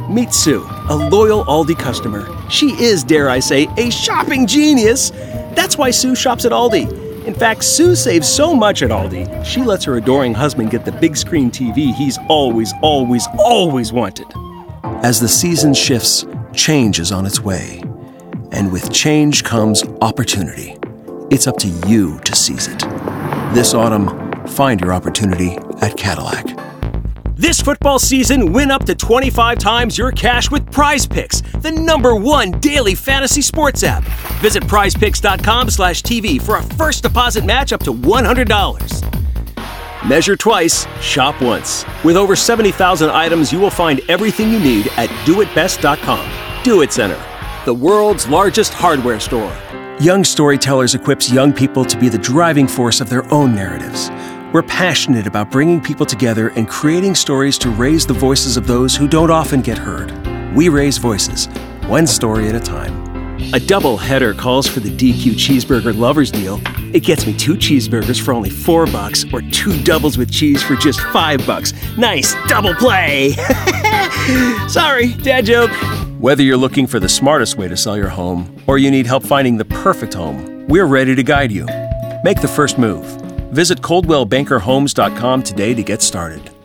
Meet Sue, a loyal Aldi customer. She is, dare I say, a shopping genius. That's why Sue shops at Aldi. In fact, Sue saves so much at Aldi, she lets her adoring husband get the big screen TV he's always wanted. As the season shifts, change is on its way. And with change comes opportunity. It's up to you to seize it. This autumn, find your opportunity at Cadillac. This football season, win up to 25 times your cash with Prize Picks, the #1 daily fantasy sports app. Visit prizepicks.com/TV for a first deposit match up to $100. Measure twice, shop once. With over 70,000 items, you will find everything you need at doitbest.com. Do It Center, the world's largest hardware store. Young Storytellers equips young people to be the driving force of their own narratives. We're passionate about bringing people together and creating stories to raise the voices of those who don't often get heard. We raise voices, one story at a time. A double header calls for the DQ Cheeseburger Lovers Deal. It gets me 2 cheeseburgers for only $4 or 2 doubles with cheese for just $5. Nice double play! Sorry, dad joke. Whether you're looking for the smartest way to sell your home or you need help finding the perfect home, we're ready to guide you. Make the first move. Visit ColdwellBankerHomes.com today to get started.